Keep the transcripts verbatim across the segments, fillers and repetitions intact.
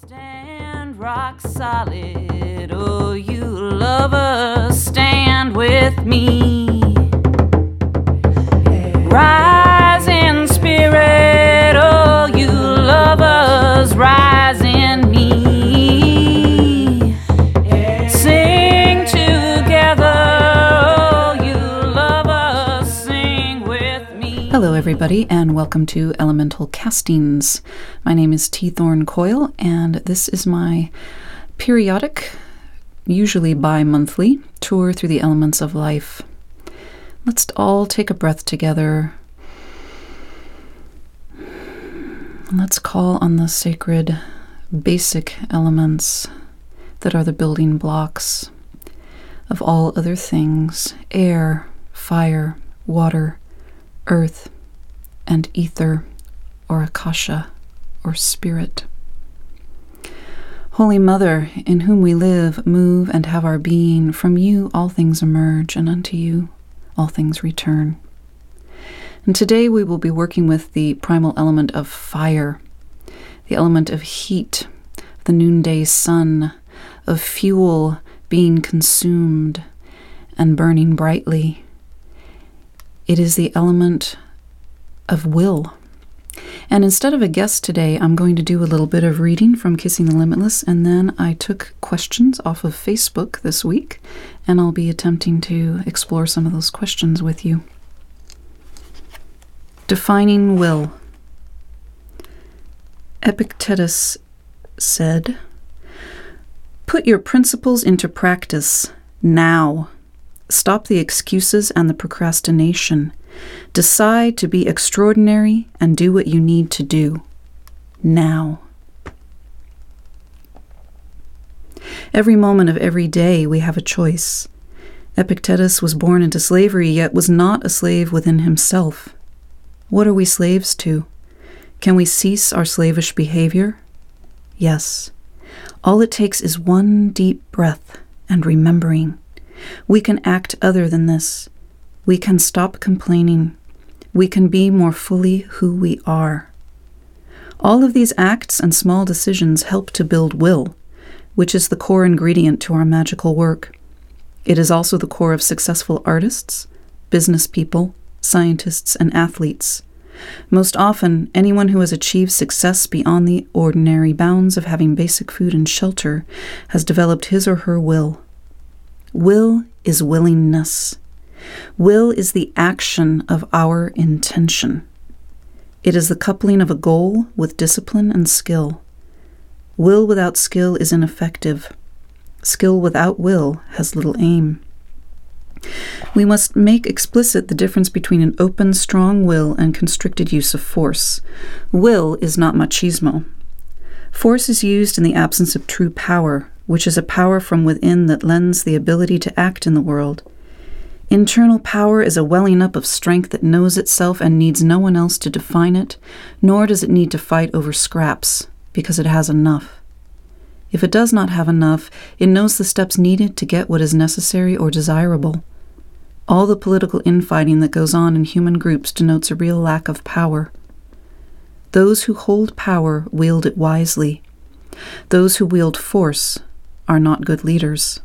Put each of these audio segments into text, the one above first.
Stand rock solid, oh you lovers, stand with me. Rise in spirit, oh you lovers, rise in me. Sing together, oh you lovers, sing with me. Hello everybody, and welcome to Elemental Castings. My name is T. Thorn Coyle, and this is my periodic, usually bi-monthly, tour through the elements of life. Let's all take a breath together. Let's call on the sacred, basic elements that are the building blocks of all other things: air, fire, water, earth, and ether, or akasha, or spirit. Holy Mother, in whom we live, move, and have our being, from you all things emerge, and unto you all things return. And today we will be working with the primal element of fire, the element of heat, the noonday sun, of fuel being consumed and burning brightly. It is the element of will. And instead of a guest today, I'm going to do a little bit of reading from Kissing the Limitless, and then I took questions off of Facebook this week, and I'll be attempting to explore some of those questions with you. Defining will. Epictetus said, "Put your principles into practice now. Stop the excuses and the procrastination. Decide to be extraordinary and do what you need to do. Now." Every moment of every day we have a choice. Epictetus was born into slavery, yet was not a slave within himself. What are we slaves to? Can we cease our slavish behavior? Yes. All it takes is one deep breath and remembering. We can act other than this. We can stop complaining. We can be more fully who we are. All of these acts and small decisions help to build will, which is the core ingredient to our magical work. It is also the core of successful artists, business people, scientists, and athletes. Most often, anyone who has achieved success beyond the ordinary bounds of having basic food and shelter has developed his or her will. Will is willingness. Will is the action of our intention. It is the coupling of a goal with discipline and skill. Will without skill is ineffective. Skill without will has little aim. We must make explicit the difference between an open, strong will and constricted use of force. Will is not machismo. Force is used in the absence of true power, which is a power from within that lends the ability to act in the world. Internal power is a welling up of strength that knows itself and needs no one else to define it, nor does it need to fight over scraps, because it has enough. If it does not have enough, it knows the steps needed to get what is necessary or desirable. All the political infighting that goes on in human groups denotes a real lack of power. Those who hold power wield it wisely. Those who wield force are not good leaders.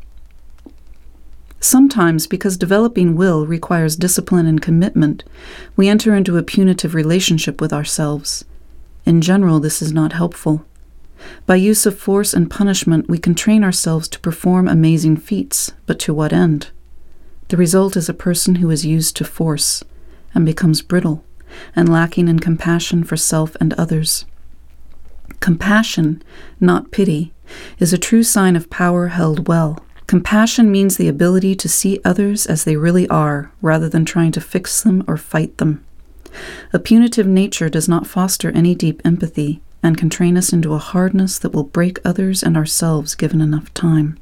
Sometimes, because developing will requires discipline and commitment, we enter into a punitive relationship with ourselves. In general, this is not helpful. By use of force and punishment, we can train ourselves to perform amazing feats, but to what end? The result is a person who is used to force and becomes brittle and lacking in compassion for self and others. Compassion, not pity, is a true sign of power held well. Compassion means the ability to see others as they really are, rather than trying to fix them or fight them. A punitive nature does not foster any deep empathy, and can train us into a hardness that will break others and ourselves given enough time.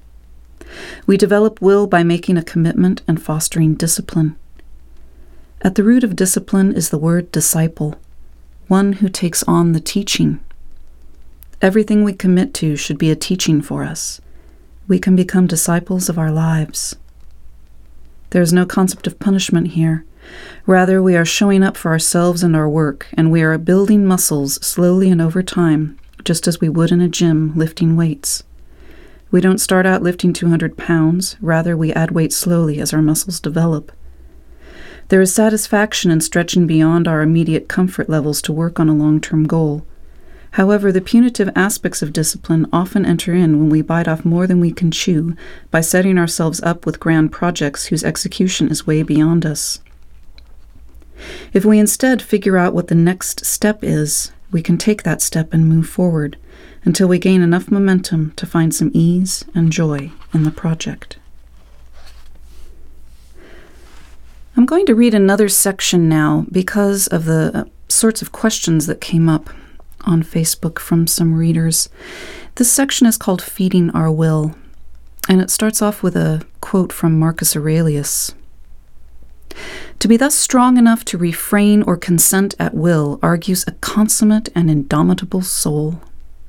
We develop will by making a commitment and fostering discipline. At the root of discipline is the word disciple, one who takes on the teaching. Everything we commit to should be a teaching for us. We can become disciples of our lives. There is no concept of punishment here. Rather, we are showing up for ourselves and our work, and we are building muscles slowly and over time just as we would in a gym lifting weights. We don't start out lifting two hundred pounds, rather we add weight slowly as our muscles develop. There is satisfaction in stretching beyond our immediate comfort levels to work on a long-term goal. However, the punitive aspects of discipline often enter in when we bite off more than we can chew by setting ourselves up with grand projects whose execution is way beyond us. If we instead figure out what the next step is, we can take that step and move forward until we gain enough momentum to find some ease and joy in the project. I'm going to read another section now because of the sorts of questions that came up on Facebook from some readers. This section is called Feeding Our Will, and it starts off with a quote from Marcus Aurelius. To be thus strong enough to refrain or consent at will argues a consummate and indomitable soul.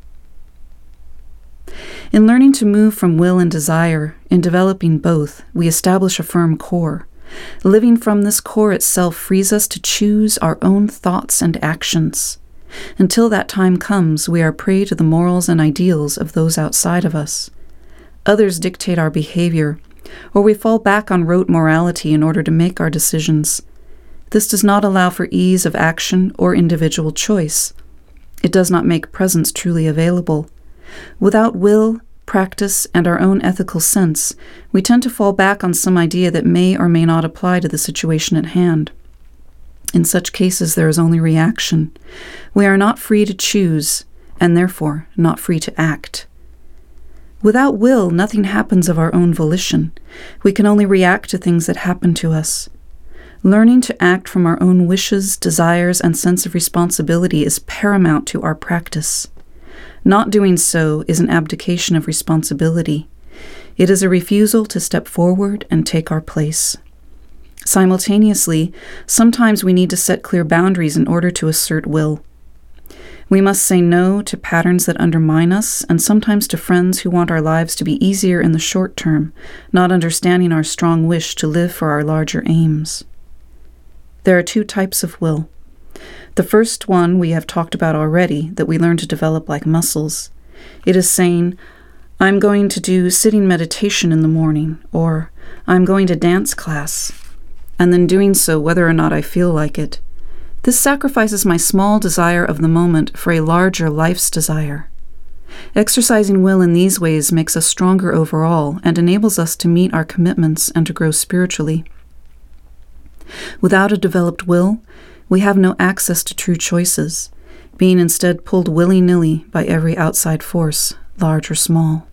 In learning to move from will and desire, in developing both, we establish a firm core. Living from this core itself frees us to choose our own thoughts and actions. Until that time comes, we are prey to the morals and ideals of those outside of us. Others dictate our behavior, or we fall back on rote morality in order to make our decisions. This does not allow for ease of action or individual choice. It does not make presence truly available. Without will, practice, and our own ethical sense, we tend to fall back on some idea that may or may not apply to the situation at hand. In such cases, there is only reaction. We are not free to choose, and therefore not free to act. Without will, nothing happens of our own volition. We can only react to things that happen to us. Learning to act from our own wishes, desires, and sense of responsibility is paramount to our practice. Not doing so is an abdication of responsibility. It is a refusal to step forward and take our place. Simultaneously, sometimes we need to set clear boundaries in order to assert will. We must say no to patterns that undermine us, and sometimes to friends who want our lives to be easier in the short term, not understanding our strong wish to live for our larger aims. There are two types of will. The first one we have talked about already, that we learn to develop like muscles. It is saying, I'm going to do sitting meditation in the morning, or I'm going to dance class, and then doing so whether or not I feel like it. This sacrifices my small desire of the moment for a larger life's desire. Exercising will in these ways makes us stronger overall and enables us to meet our commitments and to grow spiritually. Without a developed will, we have no access to true choices, being instead pulled willy-nilly by every outside force, large or small.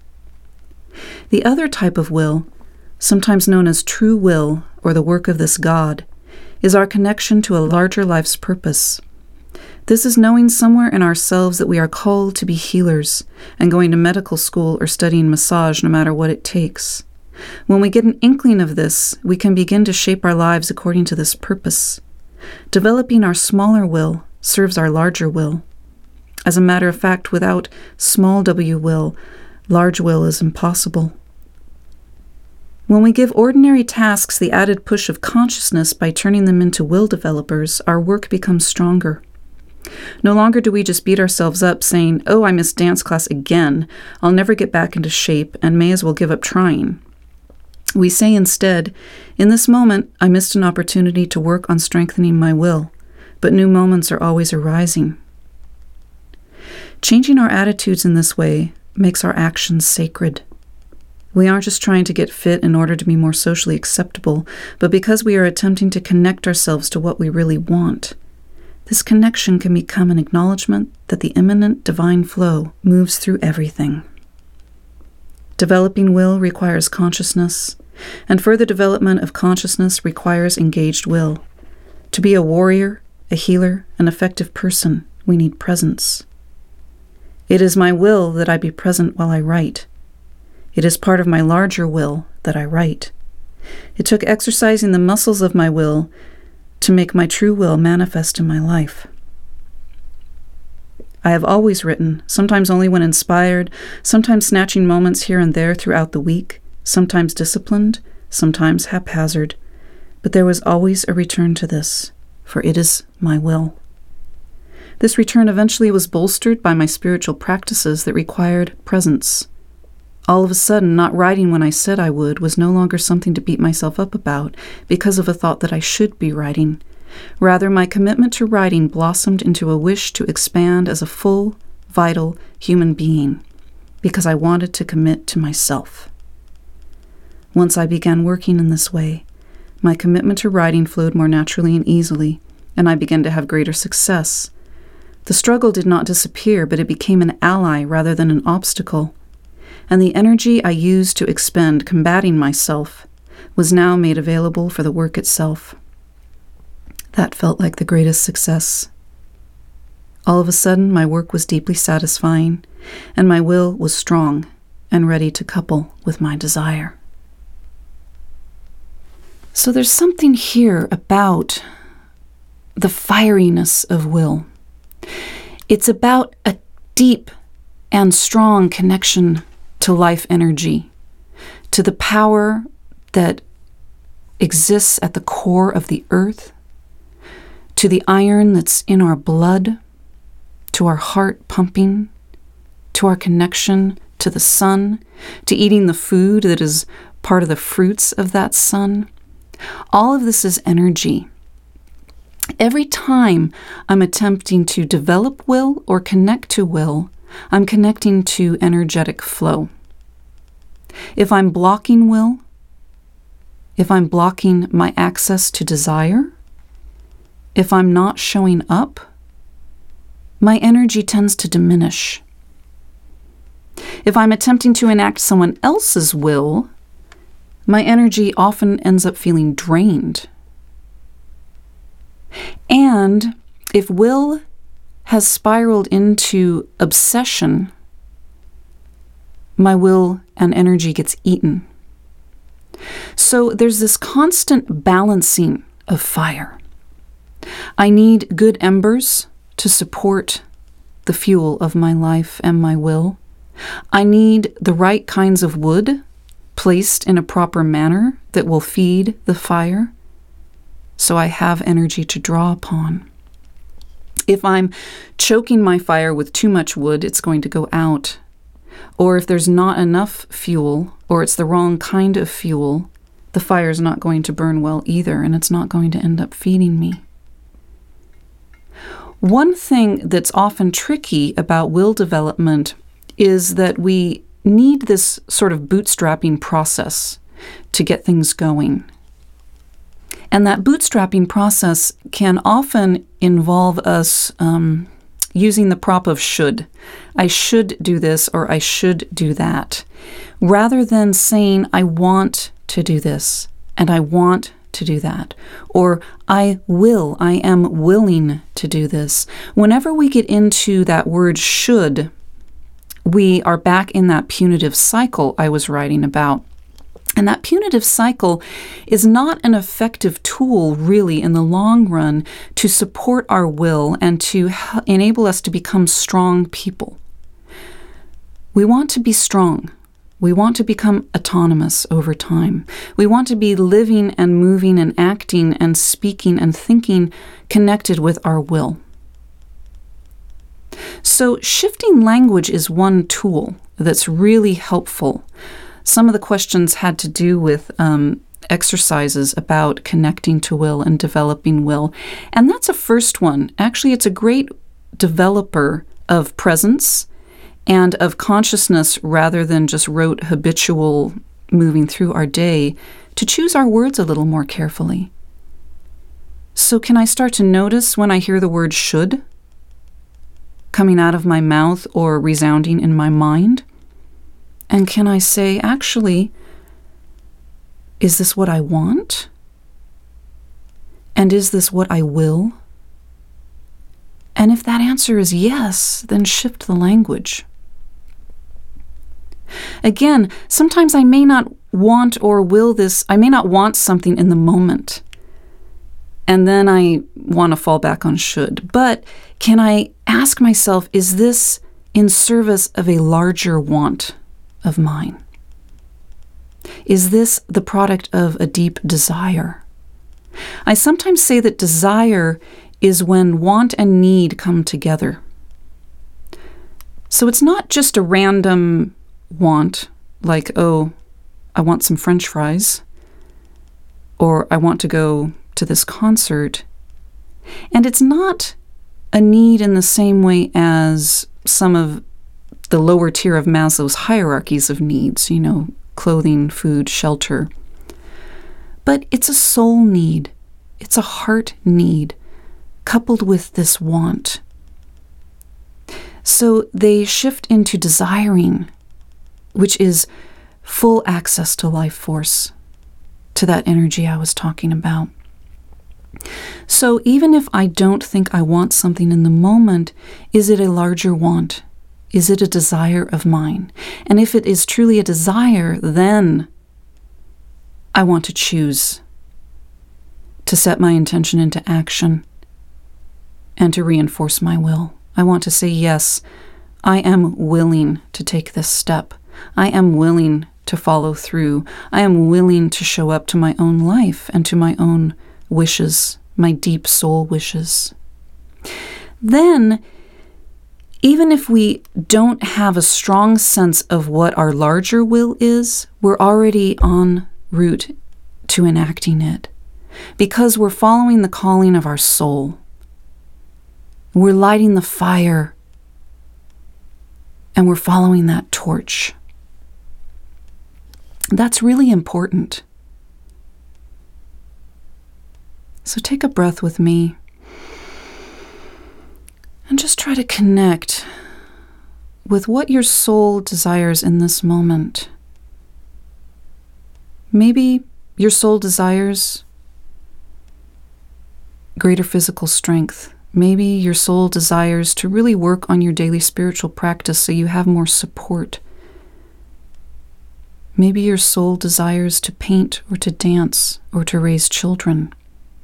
The other type of will, sometimes known as true will or the work of this God, is our connection to a larger life's purpose. This is knowing somewhere in ourselves that we are called to be healers and going to medical school or studying massage no matter what it takes. When we get an inkling of this, we can begin to shape our lives according to this purpose. Developing our smaller will serves our larger will. As a matter of fact, without small w will, large will is impossible. When we give ordinary tasks the added push of consciousness by turning them into will developers, our work becomes stronger. No longer do we just beat ourselves up saying, oh, I missed dance class again, I'll never get back into shape and may as well give up trying. We say instead, in this moment, I missed an opportunity to work on strengthening my will, but new moments are always arising. Changing our attitudes in this way makes our actions sacred. We aren't just trying to get fit in order to be more socially acceptable, but because we are attempting to connect ourselves to what we really want. This connection can become an acknowledgement that the immanent divine flow moves through everything. Developing will requires consciousness, and further development of consciousness requires engaged will. To be a warrior, a healer, an effective person, we need presence. It is my will that I be present while I write. It is part of my larger will that I write. It took exercising the muscles of my will to make my true will manifest in my life. I have always written, sometimes only when inspired, sometimes snatching moments here and there throughout the week, sometimes disciplined, sometimes haphazard, but there was always a return to this, for it is my will. This return eventually was bolstered by my spiritual practices that required presence. All of a sudden, not writing when I said I would was no longer something to beat myself up about because of a thought that I should be writing. Rather, my commitment to writing blossomed into a wish to expand as a full, vital human being because I wanted to commit to myself. Once I began working in this way, my commitment to writing flowed more naturally and easily, and I began to have greater success. The struggle did not disappear, but it became an ally rather than an obstacle, and the energy I used to expend combating myself was now made available for the work itself. That felt like the greatest success. All of a sudden, my work was deeply satisfying, and my will was strong and ready to couple with my desire. So there's something here about the fieriness of will. It's about a deep and strong connection to life energy, to the power that exists at the core of the earth, to the iron that's in our blood, to our heart pumping, to our connection to the sun, to eating the food that is part of the fruits of that sun. All of this is energy. Every time I'm attempting to develop will or connect to will, I'm connecting to energetic flow. If I'm blocking will, if I'm blocking my access to desire, if I'm not showing up, my energy tends to diminish. If I'm attempting to enact someone else's will, my energy often ends up feeling drained. And if will has spiraled into obsession, my will and energy gets eaten. So there's this constant balancing of fire. I need good embers to support the fuel of my life and my will. I need the right kinds of wood placed in a proper manner that will feed the fire, so I have energy to draw upon. If I'm choking my fire with too much wood, it's going to go out. Or if there's not enough fuel, or it's the wrong kind of fuel, the fire's not going to burn well either, and it's not going to end up feeding me. One thing that's often tricky about will development is that we need this sort of bootstrapping process to get things going. And that bootstrapping process can often involve us um, using the prop of should. I should do this or I should do that, rather than saying I want to do this and I want to do that, or I will, I am willing to do this. Whenever we get into that word should, we are back in that punitive cycle I was writing about. And that punitive cycle is not an effective tool, really, in the long run to support our will and to h- enable us to become strong people. We want to be strong. We want to become autonomous over time. We want to be living and moving and acting and speaking and thinking connected with our will. So shifting language is one tool that's really helpful. Some of the questions had to do with um, exercises about connecting to will and developing will. And that's a first one. Actually, it's a great developer of presence and of consciousness rather than just rote habitual moving through our day, to choose our words a little more carefully. So can I start to notice when I hear the word should coming out of my mouth or resounding in my mind? And can I say, actually, is this what I want? And is this what I will? And if that answer is yes, then shift the language. Again, sometimes I may not want or will this, I may not want something in the moment. And then I want to fall back on should. But can I ask myself, is this in service of a larger want of mine? Is this the product of a deep desire? I sometimes say that desire is when want and need come together. So it's not just a random want, like, oh, I want some French fries, or I want to go to this concert. And it's not a need in the same way as some of the lower tier of Maslow's hierarchies of needs, you know, clothing, food, shelter. But it's a soul need. It's a heart need, coupled with this want. So they shift into desiring, which is full access to life force, to that energy I was talking about. So even if I don't think I want something in the moment, is it a larger want? Is it a desire of mine? And if it is truly a desire, then I want to choose to set my intention into action and to reinforce my will. I want to say, yes, I am willing to take this step. I am willing to follow through. I am willing to show up to my own life and to my own wishes, my deep soul wishes. Then, even if we don't have a strong sense of what our larger will is, we're already en route to enacting it, because we're following the calling of our soul. We're lighting the fire, and we're following that torch. That's really important. So take a breath with me and just try to connect with what your soul desires in this moment. Maybe your soul desires greater physical strength. Maybe your soul desires to really work on your daily spiritual practice so you have more support. Maybe your soul desires to paint or to dance or to raise children.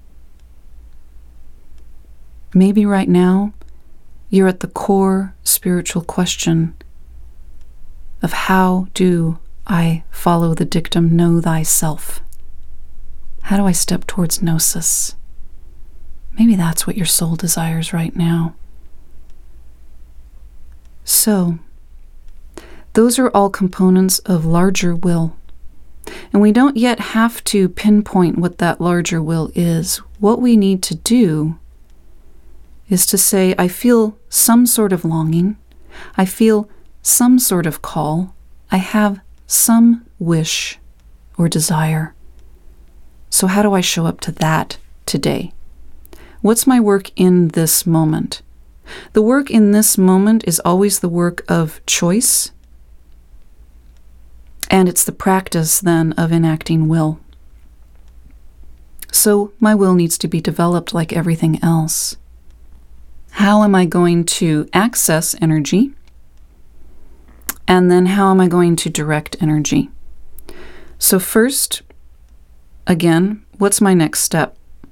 Maybe right now you're at the core spiritual question of how do I follow the dictum, know thyself? How do I step towards gnosis? Maybe that's what your soul desires right now. So, those are all components of larger will. And we don't yet have to pinpoint what that larger will is. What we need to do is to say, I feel some sort of longing. I feel some sort of call. I have some wish or desire. So how do I show up to that today? What's my work in this moment? The work in this moment is always the work of choice, and it's the practice then of enacting will. So my will needs to be developed like everything else. How am I going to access energy? And then how am I going to direct energy? So first, again, what's my next step?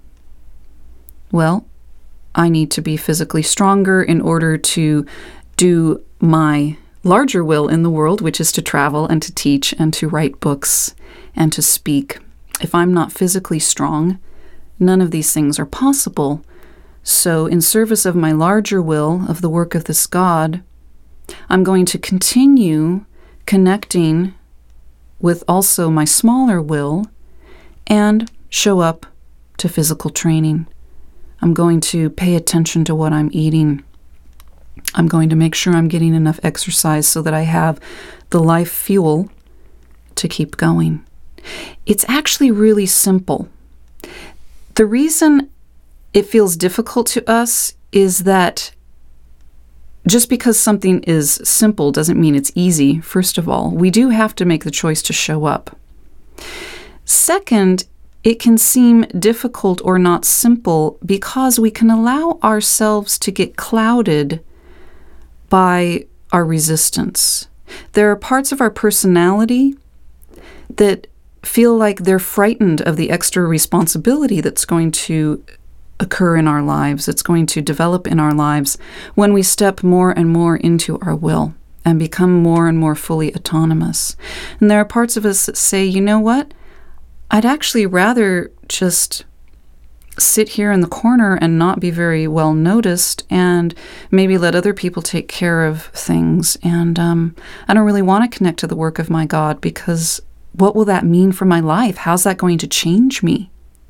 Well, I need to be physically stronger in order to do my larger will in the world, which is to travel and to teach and to write books and to speak. If I'm not physically strong, none of these things are possible. So in service of my larger will, of the work of this God, I'm going to continue connecting with also my smaller will and show up to physical training. I'm going to pay attention to what I'm eating. I'm going to make sure I'm getting enough exercise so that I have the life fuel to keep going. It's actually really simple. The reason it feels difficult to us is that just because something is simple doesn't mean it's easy, first of all. We do have to make the choice to show up. Second, it can seem difficult or not simple because we can allow ourselves to get clouded by our resistance. There are parts of our personality that feel like they're frightened of the extra responsibility that's going to occur in our lives, it's going to develop in our lives when we step more and more into our will and become more and more fully autonomous. And there are parts of us that say, you know what? I'd actually rather just sit here in the corner and not be very well noticed and maybe let other people take care of things. And um, I don't really want to connect to the work of my God, because what will that mean for my life? How's that going to change me?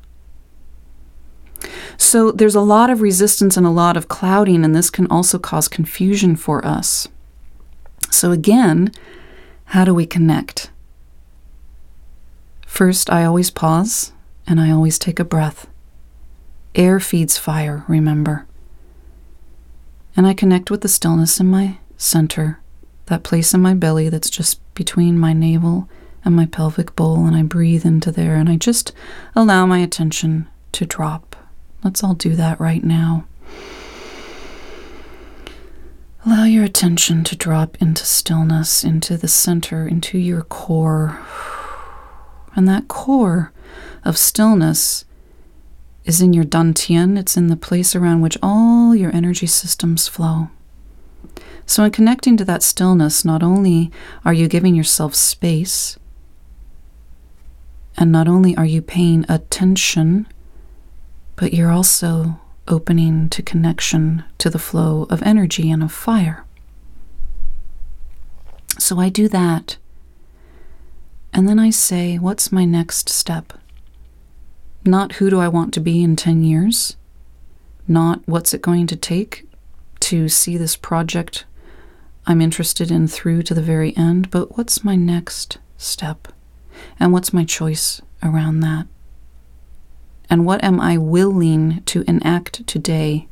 So there's a lot of resistance and a lot of clouding, and this can also cause confusion for us. So again, how do we connect? First, I always pause and I always take a breath. Air feeds fire, remember. And I connect with the stillness in my center, that place in my belly that's just between my navel and my pelvic bowl, and I breathe into there, and I just allow my attention to drop. Let's all do that right now. Allow your attention to drop into stillness, into the center, into your core. And that core of stillness is in your dantian. It's in the place around which all your energy systems flow. So in connecting to that stillness, not only are you giving yourself space, and not only are you paying attention, but you're also opening to connection to the flow of energy and of fire. So I do that. And then I say, what's my next step? Not who do I want to be in ten years? Not what's it going to take to see this project I'm interested in through to the very end, but what's my next step? And what's my choice around that? And what am I willing to enact today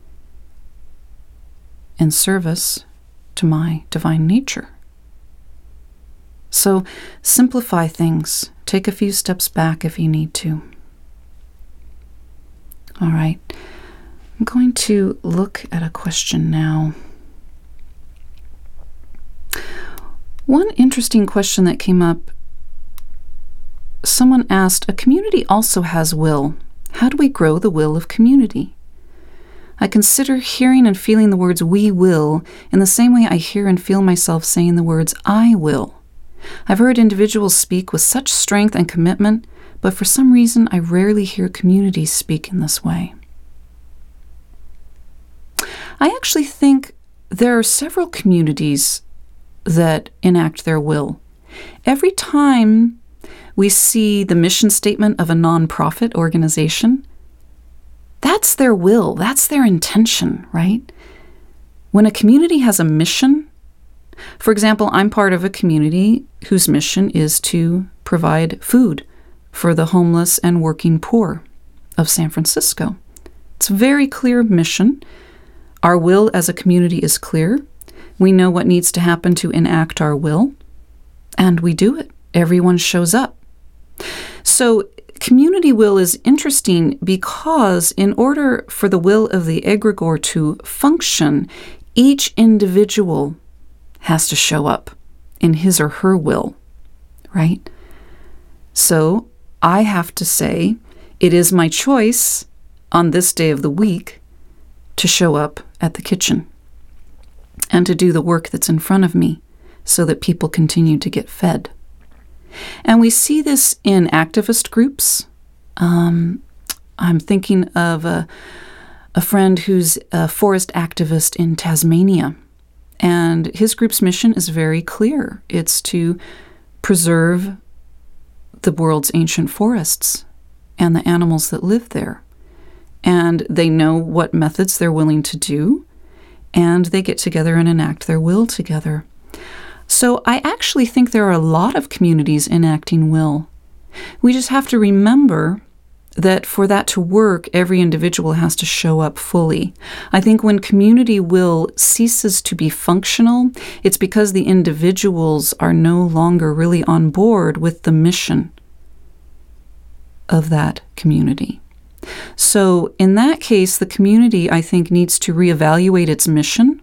in service to my divine nature? So simplify things. Take a few steps back if you need to. All right. I'm going to look at a question now. One interesting question that came up, someone asked, a community also has will. How do we grow the will of community? I consider hearing and feeling the words we will in the same way I hear and feel myself saying the words I will. I've heard individuals speak with such strength and commitment, but for some reason I rarely hear communities speak in this way. I actually think there are several communities that enact their will. Every time we see the mission statement of a nonprofit organization, that's their will, that's their intention, right? When a community has a mission, for example, I'm part of a community whose mission is to provide food for the homeless and working poor of San Francisco. It's a very clear mission. Our will as a community is clear. We know what needs to happen to enact our will, and we do it. Everyone shows up. So community will is interesting because in order for the will of the egregore to function, each individual has to show up in his or her will, right? So I have to say, it is my choice on this day of the week to show up at the kitchen and to do the work that's in front of me so that people continue to get fed. And we see this in activist groups. Um, I'm thinking of a, a friend who's a forest activist in Tasmania. And his group's mission is very clear. It's to preserve the world's ancient forests and the animals that live there. And they know what methods they're willing to do, and they get together and enact their will together. So I actually think there are a lot of communities enacting will. We just have to remember that for that to work, every individual has to show up fully. I think when community will ceases to be functional, it's because the individuals are no longer really on board with the mission of that community. So in that case, the community, I think, needs to reevaluate its mission,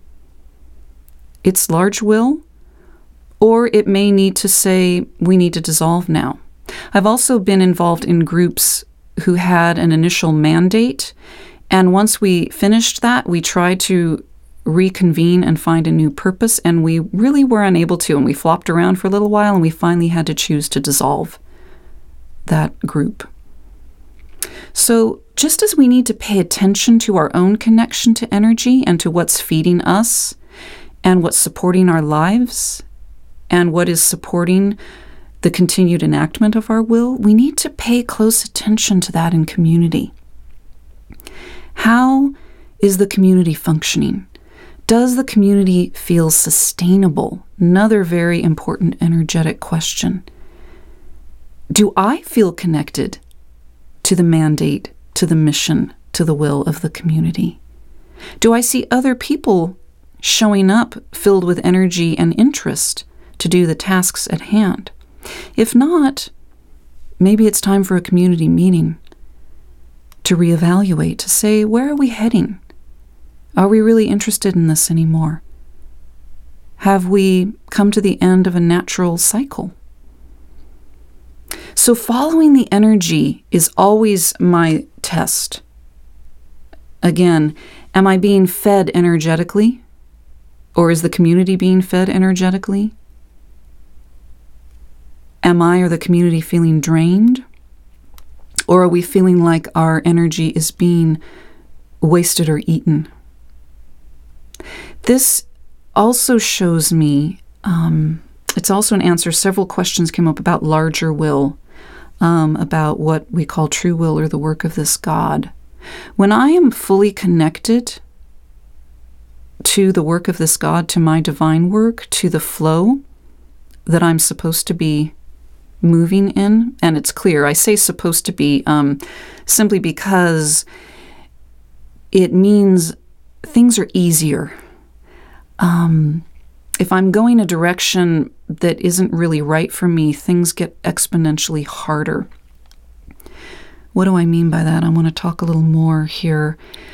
its large will, or it may need to say, we need to dissolve now. I've also been involved in groups who had an initial mandate, and once we finished that, we tried to reconvene and find a new purpose, and we really were unable to, and we flopped around for a little while, and we finally had to choose to dissolve that group. So just as we need to pay attention to our own connection to energy and to what's feeding us and what's supporting our lives and what is supporting the continued enactment of our will, we need to pay close attention to that in community. How is the community functioning? Does the community feel sustainable? Another very important energetic question. Do I feel connected to the mandate, to the mission, to the will of the community? Do I see other people showing up filled with energy and interest to do the tasks at hand? If not, maybe it's time for a community meeting to reevaluate, to say, where are we heading? Are we really interested in this anymore? Have we come to the end of a natural cycle? So following the energy is always my test. Again, am I being fed energetically? Or is the community being fed energetically? Am I or the community feeling drained? Or are we feeling like our energy is being wasted or eaten? This also shows me, um, it's also an answer. Several questions came up about larger will, um, about what we call true will or the work of this God. When I am fully connected to the work of this God, to my divine work, to the flow that I'm supposed to be moving in, and it's clear, I say supposed to be um, simply because it means things are easier. Um, if I'm going a direction that isn't really right for me, things get exponentially harder. What do I mean by that? I want to talk a little more here.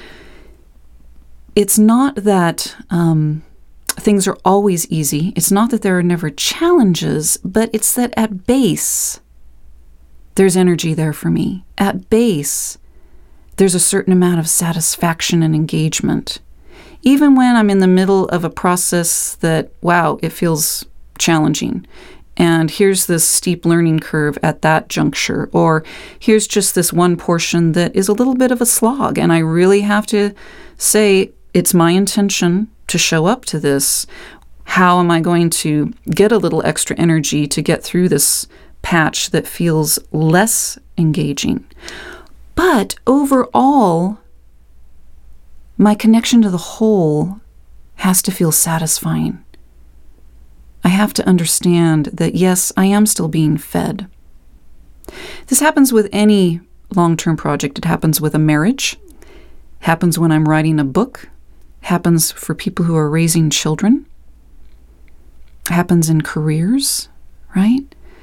It's not that um, things are always easy. It's not that there are never challenges, but it's that at base, there's energy there for me. At base, there's a certain amount of satisfaction and engagement. Even when I'm in the middle of a process that, wow, it feels challenging. And here's this steep learning curve at that juncture. Or here's just this one portion that is a little bit of a slog. And I really have to say, it's my intention to show up to this. How am I going to get a little extra energy to get through this patch that feels less engaging? But overall, my connection to the whole has to feel satisfying. I have to understand that, yes, I am still being fed. This happens with any long-term project. It happens with a marriage, happens when I'm writing a book, happens for people who are raising children, happens in careers, right?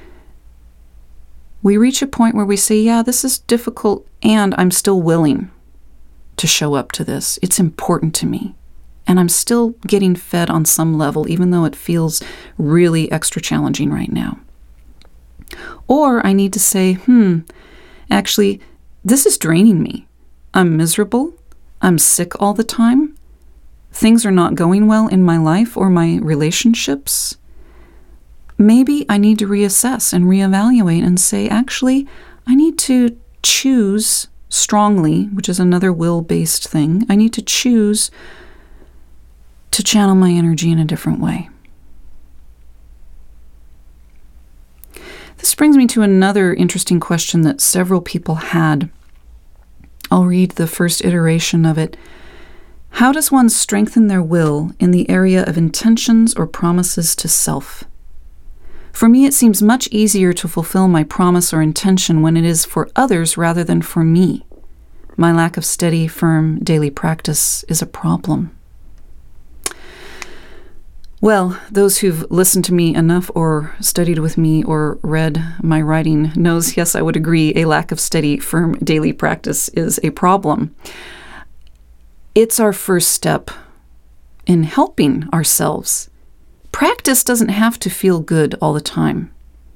We reach a point where we say, yeah, this is difficult, and I'm still willing to show up to this. It's important to me. And I'm still getting fed on some level, even though it feels really extra challenging right now. Or I need to say, hmm, actually, this is draining me. I'm miserable. I'm sick all the time. Things are not going well in my life or my relationships. Maybe I need to reassess and reevaluate and say, actually, I need to choose strongly, which is another will-based thing. I need to choose to channel my energy in a different way. This brings me to another interesting question that several people had. I'll read the first iteration of it. How does one strengthen their will in the area of intentions or promises to self? For me, it seems much easier to fulfill my promise or intention when it is for others rather than for me. My lack of steady, firm, daily practice is a problem. Well, those who've listened to me enough or studied with me or read my writing knows, yes, I would agree, a lack of steady, firm, daily practice is a problem. It's our first step in helping ourselves. Practice doesn't have to feel good all the time.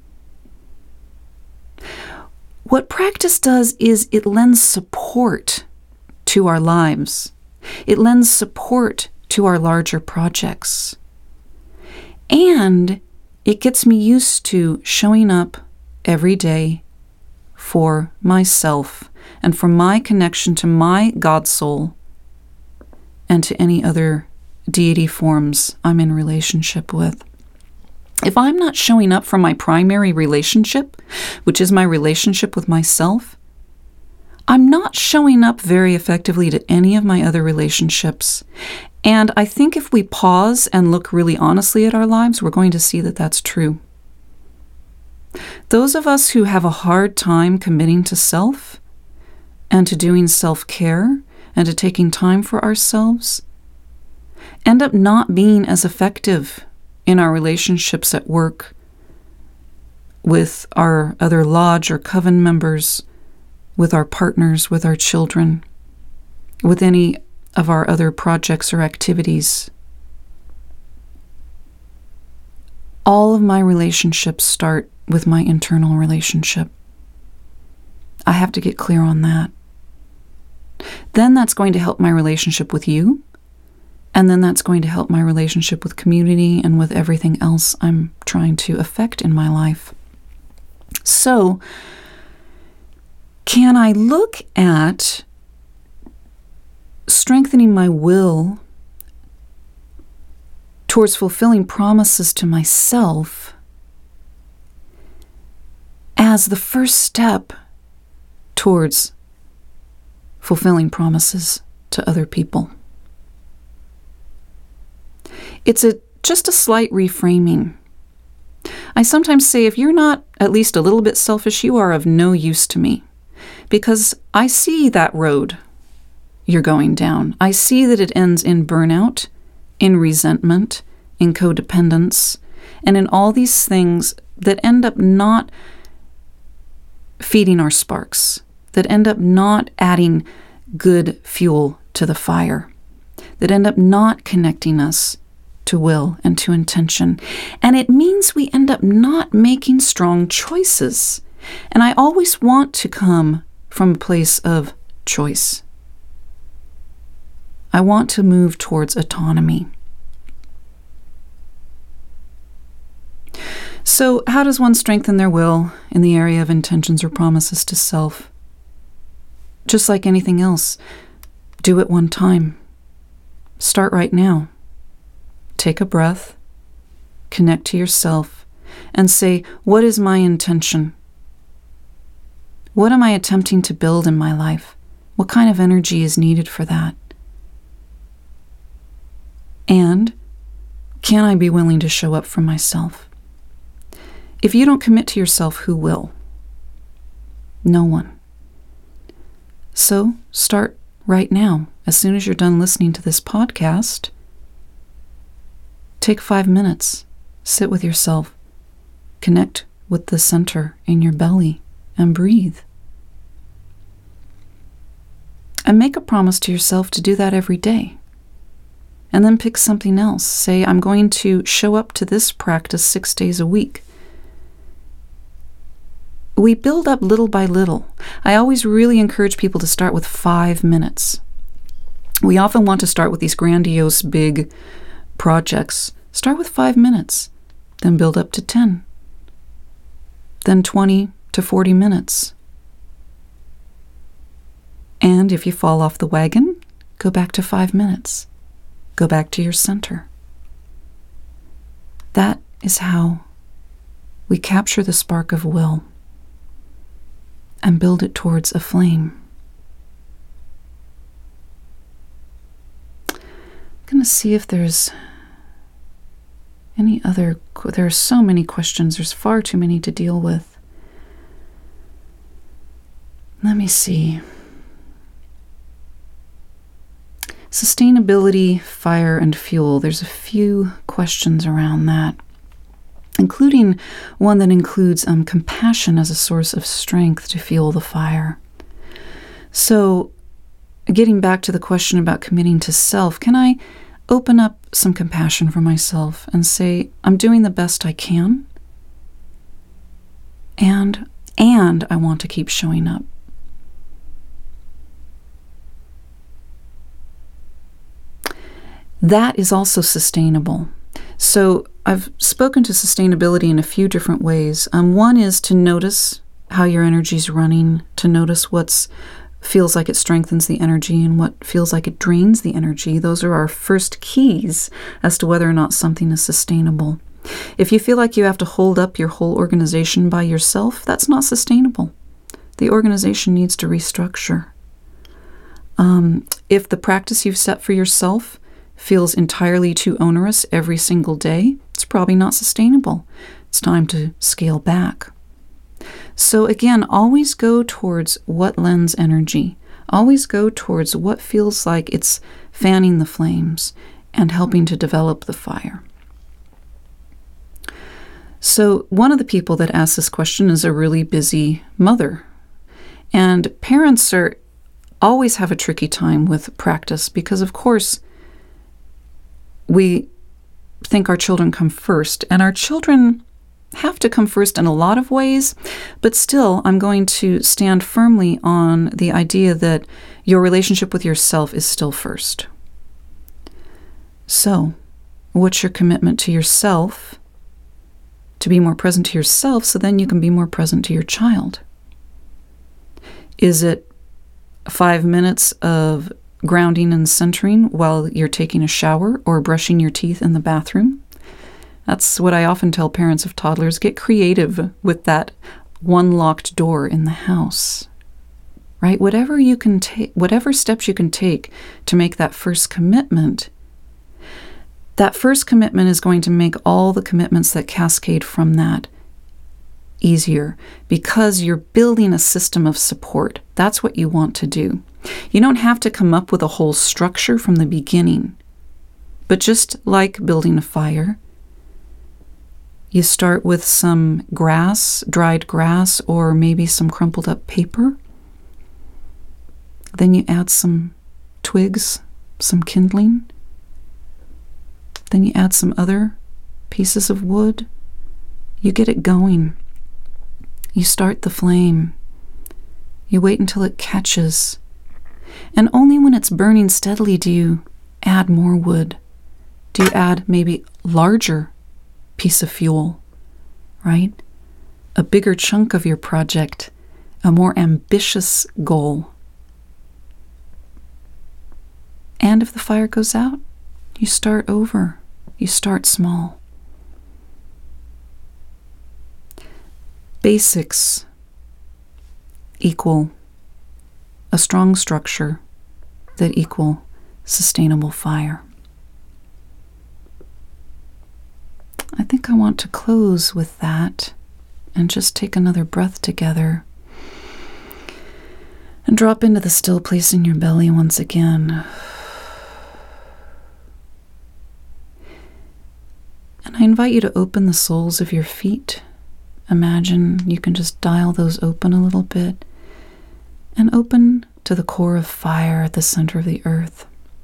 What practice does is it lends support to our lives. It lends support to our larger projects. And it gets me used to showing up every day for myself and for my connection to my God soul and to any other deity forms I'm in relationship with. If I'm not showing up for my primary relationship, which is my relationship with myself, I'm not showing up very effectively to any of my other relationships. And I think if we pause and look really honestly at our lives, we're going to see that that's true. Those of us who have a hard time committing to self and to doing self-care and to taking time for ourselves end up not being as effective in our relationships at work, with our other lodge or coven members, with our partners, with our children, with any of our other projects or activities. All of my relationships start with my internal relationship. I have to get clear on that. Then that's going to help my relationship with you, and then that's going to help my relationship with community and with everything else I'm trying to affect in my life. So, can I look at strengthening my will towards fulfilling promises to myself as the first step towards fulfilling promises to other people? It's a just a slight reframing. I sometimes say, if you're not at least a little bit selfish, you are of no use to me, because I see that road you're going down. I see that it ends in burnout, in resentment, in codependence, and in all these things that end up not feeding our sparks, that end up not adding good fuel to the fire, that end up not connecting us to will and to intention. And it means we end up not making strong choices. And I always want to come from a place of choice. I want to move towards autonomy. So, how does one strengthen their will in the area of intentions or promises to self? Just like anything else, do it one time. Start right now. Take a breath, connect to yourself, and say, what is my intention? What am I attempting to build in my life? What kind of energy is needed for that? And can I be willing to show up for myself? If you don't commit to yourself, who will? No one. So start right now. As soon as you're done listening to this podcast, take five minutes, sit with yourself, connect with the center in your belly, and breathe. And make a promise to yourself to do that every day. And then pick something else. Say, I'm going to show up to this practice six days a week. We build up little by little. I always really encourage people to start with five minutes. We often want to start with these grandiose, big projects. Start with five minutes, then build up to ten, then twenty to forty minutes. And if you fall off the wagon, go back to five minutes. Go back to your center. That is how we capture the spark of will and build it towards a flame. I'm going to see if there's any other. There are so many questions. There's far too many to deal with. Let me see. Sustainability, fire, and fuel. There's a few questions around that, including one that includes um, compassion as a source of strength to fuel the fire. So, getting back to the question about committing to self, can I open up some compassion for myself and say, I'm doing the best I can, and and I want to keep showing up. That is also sustainable. So I've spoken to sustainability in a few different ways. Um, one is to notice how your energy's running, to notice what's feels like it strengthens the energy and what feels like it drains the energy. Those are our first keys as to whether or not something is sustainable. If you feel like you have to hold up your whole organization by yourself, that's not sustainable. The organization needs to restructure. Um, if the practice you've set for yourself feels entirely too onerous every single day, it's probably not sustainable. It's time to scale back. So again, always go towards what lends energy. Always go towards what feels like it's fanning the flames and helping to develop the fire. So one of the people that asked this question is a really busy mother. And parents are always have a tricky time with practice because, of course, we think our children come first, and our children have to come first in a lot of ways, but still, I'm going to stand firmly on the idea that your relationship with yourself is still first. So, what's your commitment to yourself to be more present to yourself so then you can be more present to your child? Is it five minutes of grounding and centering while you're taking a shower or brushing your teeth in the bathroom? That's what I often tell parents of toddlers. Get creative with that one locked door in the house, right? Whatever you can take, whatever steps you can take to make that first commitment, that first commitment is going to make all the commitments that cascade from that easier because you're building a system of support. That's what you want to do. You don't have to come up with a whole structure from the beginning, but just like building a fire, you start with some grass, dried grass, or maybe some crumpled up paper. Then you add some twigs, some kindling. Then you add some other pieces of wood. You get it going. You start the flame. You wait until it catches. And only when it's burning steadily do you add more wood. Do you add maybe larger piece of fuel, right? A bigger chunk of your project, a more ambitious goal. And if the fire goes out, you start over. You start small. Basics equal a strong structure that equal sustainable fire. I think I want to close with that and just take another breath together and drop into the still place in your belly once again. And I invite you to open the soles of your feet. Imagine you can just dial those open a little bit and open to the core of fire at the center of the earth.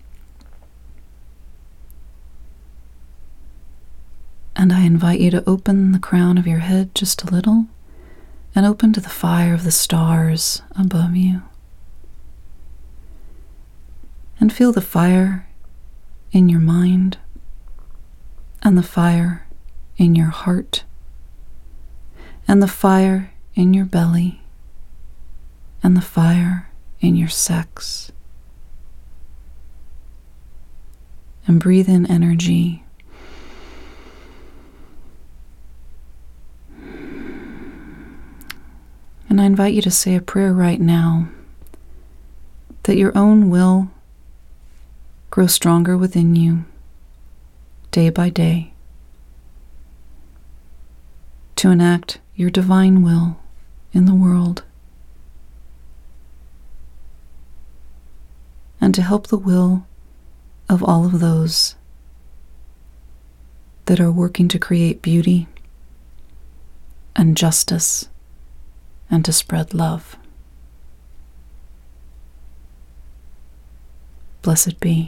And I invite you to open the crown of your head just a little and open to the fire of the stars above you. And feel the fire in your mind and the fire in your heart and the fire in your belly and the fire in your sex. And breathe in energy. And I invite you to say a prayer right now that your own will grow stronger within you day by day to enact your divine will in the world and to help the will of all of those that are working to create beauty and justice and to spread love. Blessed be.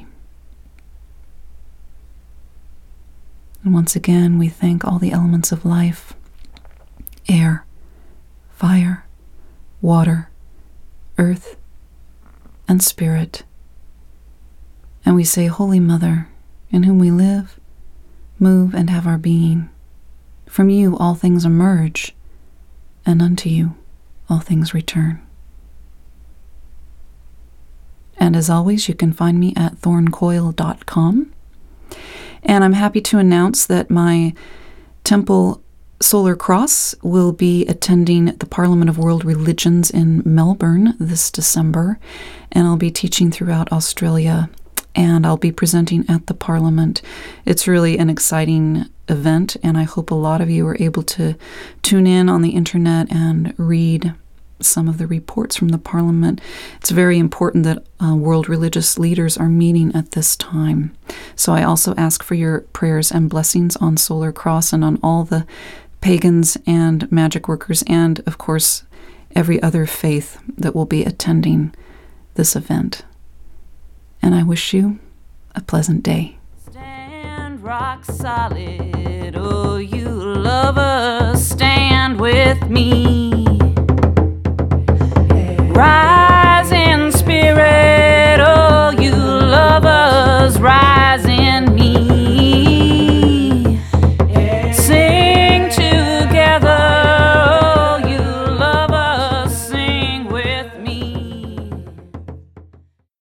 And once again, we thank all the elements of life: air, fire, water, earth, and spirit. And we say, Holy Mother, in whom we live, move, and have our being. From you all things emerge, and unto you all things return. And as always, you can find me at thorncoil dot com. And I'm happy to announce that my Temple Solar Cross will be attending the Parliament of World Religions in Melbourne this December, and I'll be teaching throughout Australia, and I'll be presenting at the Parliament. It's really an exciting event, and I hope a lot of you are able to tune in on the internet and read some of the reports from the Parliament. It's very important that uh, world religious leaders are meeting at this time. So I also ask for your prayers and blessings on Solar Cross and on all the pagans and magic workers and, of course, every other faith that will be attending this event. And I wish you a pleasant day. Stand rock solid, oh you lovers, stand with me.